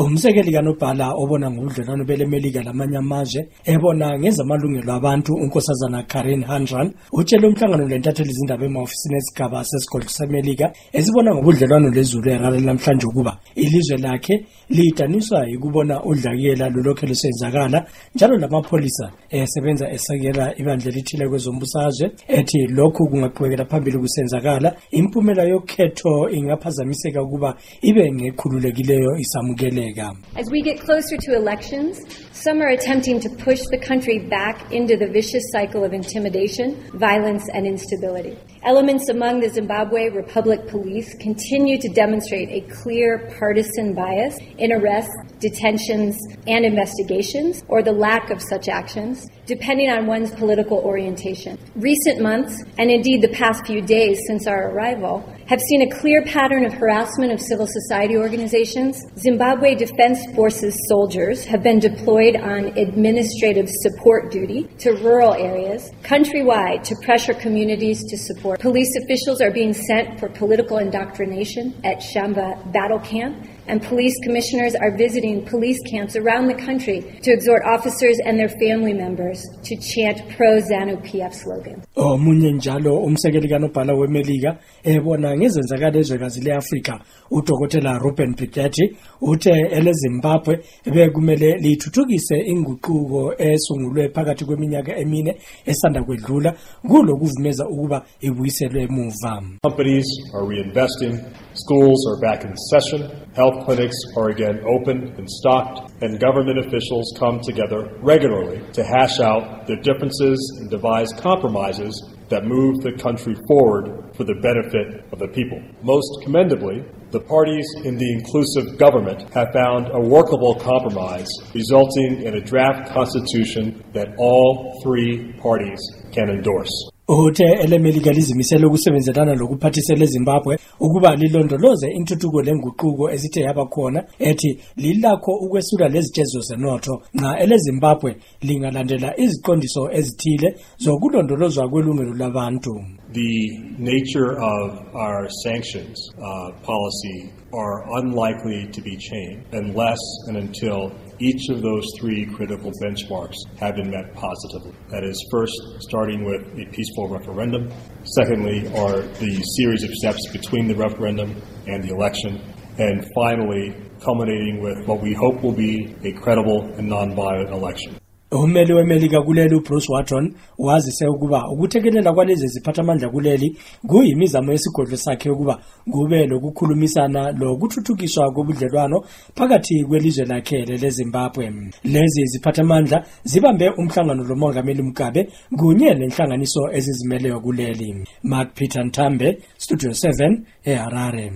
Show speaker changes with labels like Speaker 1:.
Speaker 1: Umsekeli kaNobhala obona ngobudlelwano beleMelika lamanye amazwe ebona ngezamalungelo abantu unkosazana Karen Handran utshele umhlangano lentatheli izindaba emaofisini esigaba sesigodlo seMelika ezibona ngobudlelwano lezulu eRhara namhlanje ukuba ilizwe lakhe lidaniswa ukubona udlakela lolokho lusenzakala njalo lamapholisa esebenza esekela ibandla lithile kwezombusazwe ethi lokhu kungaqhubekela phambili kusenzakala impumela yokhetho ingaphazamiseka ukuba ibe ngekhululekileyo isamukeleka.
Speaker 2: As we get closer to elections, some are attempting to push the country back into the vicious cycle of intimidation, violence, and instability. Elements among the Zimbabwe Republic Police continue to demonstrate a clear partisan bias in arrests, detentions, and investigations, or the lack of such actions, depending on one's political orientation. Recent months, and indeed the past few days since our arrival, have seen a clear pattern of harassment of civil society organizations. Zimbabwe Defense Forces soldiers have been deployed on administrative support duty to rural areas countrywide to pressure communities to support. Police officials are being sent for political indoctrination at Shamba battle camp, and police commissioners are visiting police camps around the country to exhort officers and their family members to chant pro-ZANU-PF slogans.
Speaker 1: Omunye njalo umsekeli kaNobhala weMelika ebona ngezenzakalo ezwekazi leAfrika uDokotela Ruben Brigetti uthe eleZimbabwe bekumele lithuthukise inguquko esungulwe phakathi kweminyaka emine esanda kwedlula kulokuvumeza ukuba ibuyiselwe emuva.
Speaker 3: Companies are reinvesting, schools are back in session, health clinics are again open and stocked, and government officials come together regularly to hash out their differences and devise compromises that move the country forward for the benefit of the people. Most commendably, the parties in the inclusive government have found a workable compromise, resulting in a draft constitution that all three parties can endorse.
Speaker 1: Uthe eleMelika lizimisele ukusebenzelana lokuphathisela eZimbabwe ukuba lilondoloze intuthuko lenguquko ezithe yaba khona ethi lilakho ukwesula lezitshezo zenotho nxa eleZimbabwe lingalandela iziqondiso ezithile zokulondolozwa kwelungelo labantu.
Speaker 3: The nature of our sanctions policy are unlikely to be changed unless and until each of those three critical benchmarks have been met positively. That is, first, starting with a peaceful referendum. Secondly, are the series of steps between the referendum and the election. And finally, culminating with what we hope will be a credible and non-violent election.
Speaker 1: Ummeli weMelika kuleli uBruce Watson wazise ukuba ukuthekelela kwalezi ziphathamandla kuleli kuyimizamo yesigodlo sakhe ukuba kube lokukhulumisana lokuthuthukiswa kobudlelwano phakathi kwelizwe lakhe leZimbabwe. Lezi ziphathamandla zibambe umhlangano lomongameli Mugabe kunye nenhlanganiso ezizimeleyo kuleli. Mark Peter Ntambe, Studio 7, eHarare.